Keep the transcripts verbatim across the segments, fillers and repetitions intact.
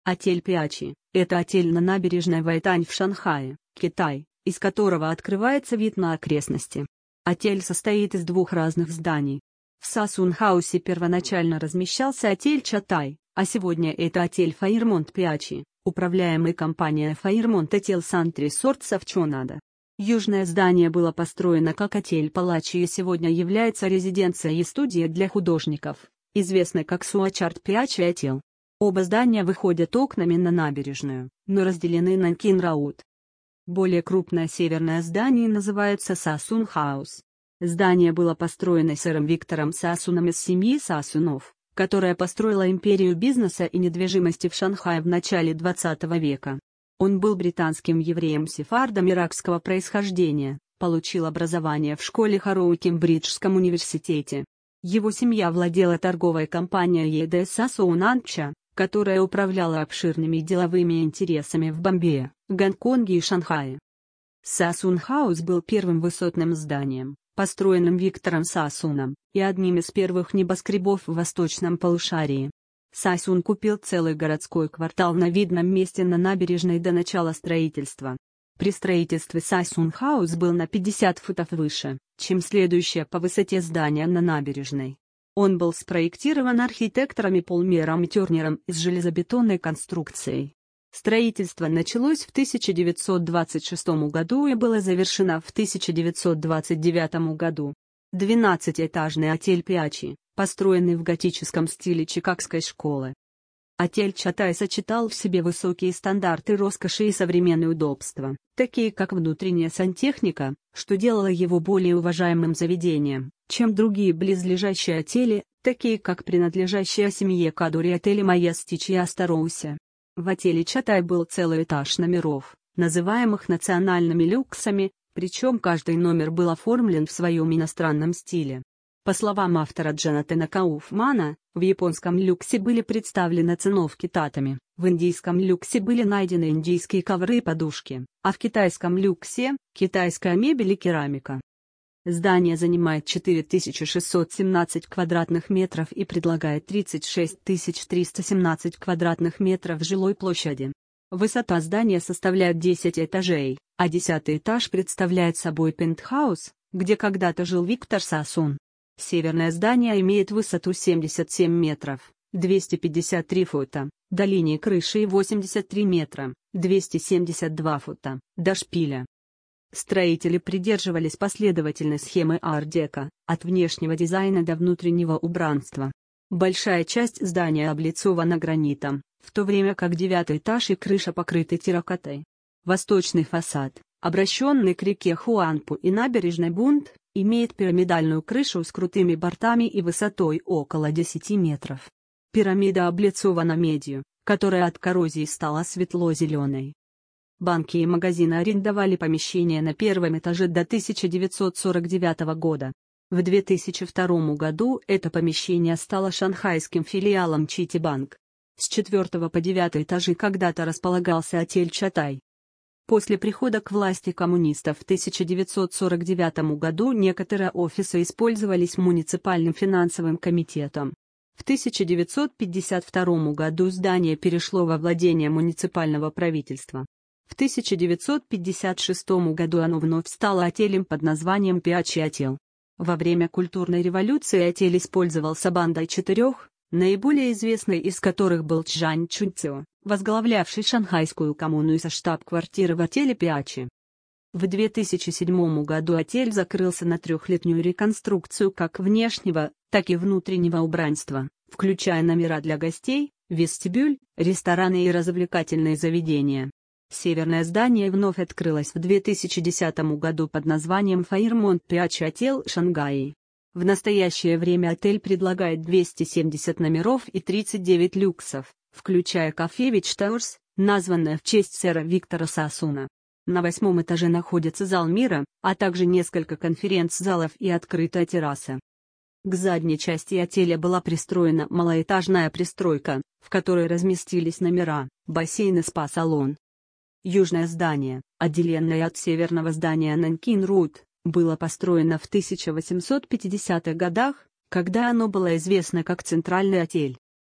Отель Пиачи – это отель на набережной Вайтань в Шанхае, Китай, из которого открывается вид на окрестности. Отель состоит из двух разных зданий. В Сасун-хаусе первоначально размещался отель Чатай, а сегодня это отель Fairmont Пиачи, управляемый компанией Fairmont Hotel and Resorts в Чонадо. Южное здание было построено как отель Палачи и сегодня является резиденцией и студией для художников, известной как Суачарт Пиачи Отел. Оба здания выходят окнами на набережную, но разделены Нанкин-Роуд. Более крупное северное здание называется Сасун Хаус. Здание было построено сэром Виктором Сасуном из семьи Сасунов, которая построила империю бизнеса и недвижимости в Шанхае в начале двадцатого века. Он был британским евреем-сефардом иракского происхождения, получил образование в школе Хароу Кембриджском университете. Его семья владела торговой компанией Еде Сасоунанча, которая управляла обширными деловыми интересами в Бомбее, Гонконге и Шанхае. Сасун Хаус был первым высотным зданием, построенным Виктором Сасуном, и одним из первых небоскребов в восточном полушарии. Сасун купил целый городской квартал на видном месте на набережной до начала строительства. При строительстве Сасун Хаус был на пятьдесят футов выше, чем следующее по высоте здание на набережной. Он был спроектирован архитекторами Полмером и Тернером из железобетонной конструкции. Строительство началось в тысяча девятьсот двадцать шестом году и было завершено в тысяча девятьсот двадцать девятом году. двенадцатиэтажный отель Пиачи, построенный в готическом стиле чикагской школы. Отель Чатай сочетал в себе высокие стандарты роскоши и современные удобства, такие как внутренняя сантехника, что делало его более уважаемым заведением, чем другие близлежащие отели, такие как принадлежащие семье Кадури отели Маестич и Астароусе. В отеле Чатай был целый этаж номеров, называемых национальными люксами, причем каждый номер был оформлен в своем иностранном стиле. По словам автора Джонатана Кауфмана, в японском люксе были представлены циновки татами, в индийском люксе были найдены индийские ковры и подушки, а в китайском люксе – китайская мебель и керамика. Здание занимает четыре тысячи шестьсот семнадцать квадратных метров и предлагает тридцать шесть тысяч триста семнадцать квадратных метров жилой площади. Высота здания составляет десять этажей, а десятый этаж представляет собой пентхаус, где когда-то жил Виктор Сасун. Северное здание имеет высоту семьдесят семь метров, двести пятьдесят три фута, до линии крыши и восемьдесят три метра, двести семьдесят два фута, до шпиля. Строители придерживались последовательной схемы ар-деко, от внешнего дизайна до внутреннего убранства. Большая часть здания облицована гранитом, в то время как девятый этаж и крыша покрыты терракотой. Восточный фасад, обращенный к реке Хуанпу и набережной Бунт, имеет пирамидальную крышу с крутыми бортами и высотой около десяти метров. Пирамида облицована медью, которая от коррозии стала светло-зеленой. Банки и магазины арендовали помещения на первом этаже до тысяча девятьсот сорок девятого года. В две тысячи втором году это помещение стало шанхайским филиалом Читибанк. С четвертого по девятый этажи когда-то располагался отель Чатай. После прихода к власти коммунистов в тысяча девятьсот сорок девятом году некоторые офисы использовались муниципальным финансовым комитетом. В тысяча девятьсот пятьдесят втором году здание перешло во владение муниципального правительства. В тысяча девятьсот пятьдесят шестом году оно вновь стало отелем под названием Пиачи Отел. Во время культурной революции отель использовался бандой четырех, наиболее известной из которых был Чжань Чунцзо, возглавлявший шанхайскую коммуну из штаб-квартиры в отеле Пиачи. В две тысячи седьмом году отель закрылся на трехлетнюю реконструкцию как внешнего, так и внутреннего убранства, включая номера для гостей, вестибюль, рестораны и развлекательные заведения. Северное здание вновь открылось в две тысячи десятом году под названием Fairmont Пиачи Отел Шанхай. В настоящее время отель предлагает двести семьдесят номеров и тридцать девять люксов, включая кафе Вич Таурс, названное в честь сэра Виктора Сасуна. На восьмом этаже находится зал мира, а также несколько конференц-залов и открытая терраса. К задней части отеля была пристроена малоэтажная пристройка, в которой разместились номера, бассейн и спа-салон. Южное здание, отделенное от северного здания Нанкин-Роуд, было построено в тысяча восемьсот пятидесятых годах, когда оно было известно как Центральный отель.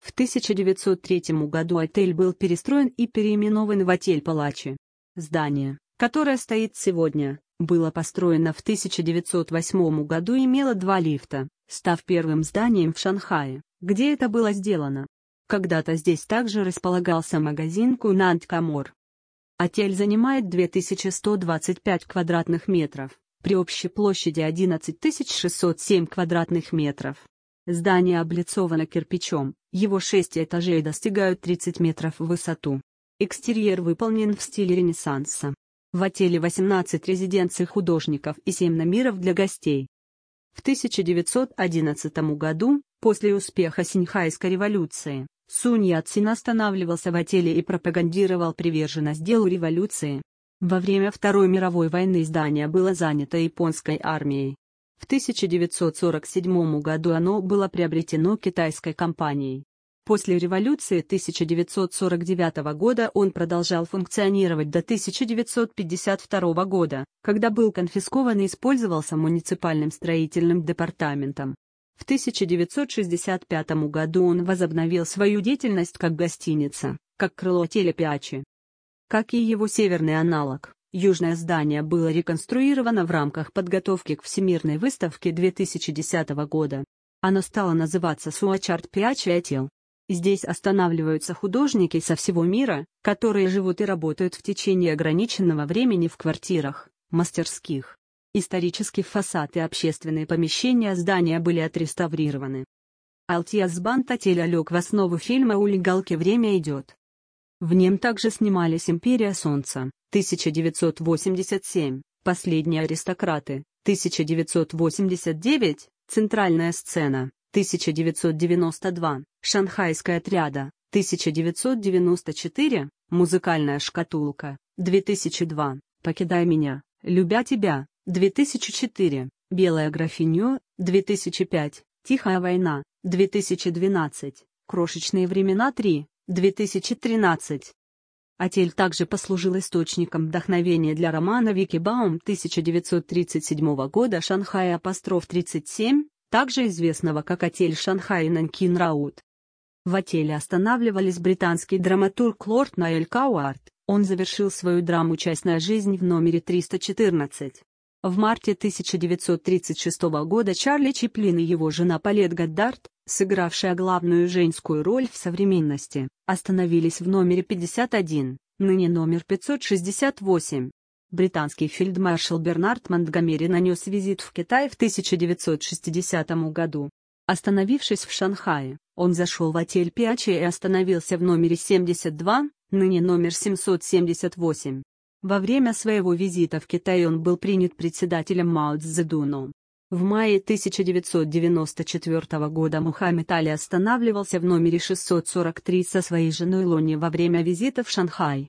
В тысяча девятьсот третьем году отель был перестроен и переименован в отель Палачи. Здание, которое стоит сегодня, было построено в тысяча девятьсот восьмом году и имело два лифта, став первым зданием в Шанхае, где это было сделано. Когда-то здесь также располагался магазин Кунант Камор. Отель занимает две тысячи сто двадцать пять квадратных метров, при общей площади одиннадцать тысяч шестьсот семь квадратных метров. Здание облицовано кирпичом, его шесть этажей достигают тридцать метров в высоту. Экстерьер выполнен в стиле Ренессанса. В отеле восемнадцать резиденций художников и семь номеров для гостей. В тысяча девятьсот одиннадцатом году, после успеха Синьхайской революции, Сунь Яцин останавливался в отеле и пропагандировал приверженность делу революции. Во время Второй мировой войны здание было занято японской армией. В тысяча девятьсот сорок седьмом году оно было приобретено китайской компанией. После революции тысяча девятьсот сорок девятого года он продолжал функционировать до тысяча девятьсот пятьдесят второго года, когда был конфискован и использовался муниципальным строительным департаментом. В тысяча девятьсот шестьдесят пятом году он возобновил свою деятельность как гостиница, как крыло отеля Пиачи. Как и его северный аналог, южное здание было реконструировано в рамках подготовки к Всемирной выставке две тысячи десятого года. Оно стало называться Суачарт Пиачи Отел. Здесь останавливаются художники со всего мира, которые живут и работают в течение ограниченного времени в квартирах, мастерских. Исторический фасад и общественные помещения здания были отреставрированы. Алтиасбанд отеля лег в основу фильма «Улигалки. Время идет». В нем также снимались «Империя солнца», тысяча девятьсот восемьдесят семь, «Последние аристократы», тысяча девятьсот восемьдесят девять, «Центральная сцена», тысяча девятьсот девяносто два, «Шанхайская триада», тысяча девятьсот девяносто четыре, «Музыкальная шкатулка», две тысячи два, «Покидай меня, любя тебя», две тысячи четыре, «Белая графиню», две тысячи пять, «Тихая война», две тысячи двенадцать, «Крошечные времена три», две тысячи тринадцать. Отель также послужил источником вдохновения для романа Вики Баум тысяча девятьсот тридцать седьмого года «Шанхай апостроф тридцать семь», также известного как отель Шанхай Нанкин Раут. В отеле останавливались британский драматург лорд Ноэль Кауарт, он завершил свою драму «Частная жизнь» в номере триста четырнадцать. В марте тысяча девятьсот тридцать шестого года Чарли Чаплин и его жена Палет Годдард, сыгравшая главную женскую роль в современности, остановились в номере пятьдесят один, ныне номер пятьсот шестьдесят восемь. Британский фельдмаршал Бернард Монтгомери нанес визит в Китай в тысяча девятьсот шестидесятом году. Остановившись в Шанхае, он зашел в отель Пиачи и остановился в номере семьдесят два, ныне номер семьсот семьдесят восемь. Во время своего визита в Китай он был принят председателем Мао Цзэдуном. В мае тысяча девятьсот девяносто четвёртого года Мухаммед Али останавливался в номере шестьсот сорок три со своей женой Лонни во время визита в Шанхай.